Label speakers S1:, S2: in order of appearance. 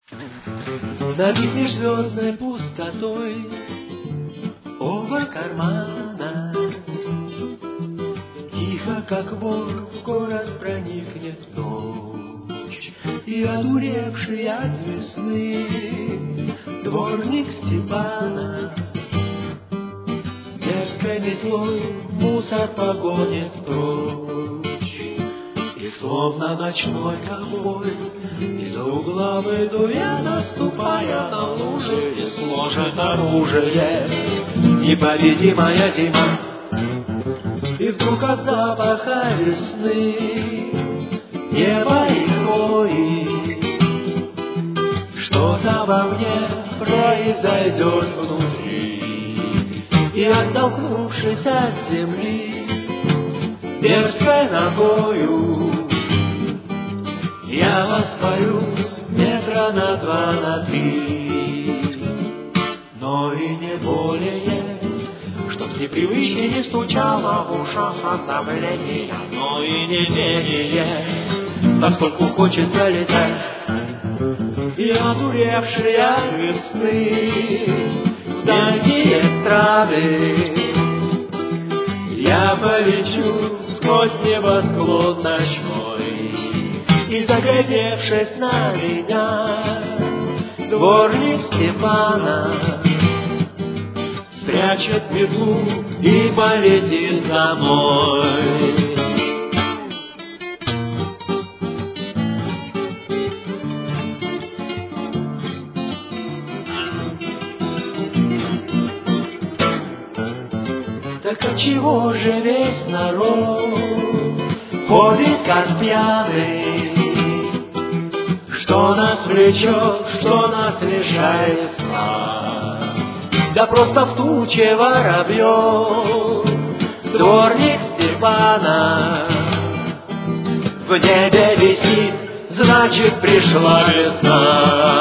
S1: Набит межзвездной пустотой оба кармана. Тихо, как вор, в город проникнет ночь, и одуревший от весны дворник Степана дерзкой метлой мусор погонит прочь. И словно ночной ковбой из угла выйду я, наступая на лужи, и сложит оружие непобедимая зима. И вдруг от запаха весны, неба и хвои, что-то во мне произойдет внутри. И оттолкнувшись от земли дерзкой ногою, я воспарю метра на 2, на 3, но и не более, чтоб с непривычки не стучало в ушах от давления, но и не менее, поскольку хочется летать. И одуревшие от весны в дальние страны я полечу сквозь небосклон ночной. И заглядевшись на меня, дворник Степана спрячет метлу и полетит за мной. Так отчего же весь народ ходит как пьяный? Что нас влечет, что нас лишает сна? Да просто в туче воробьев дворник Степана в небе висит, значит пришла весна.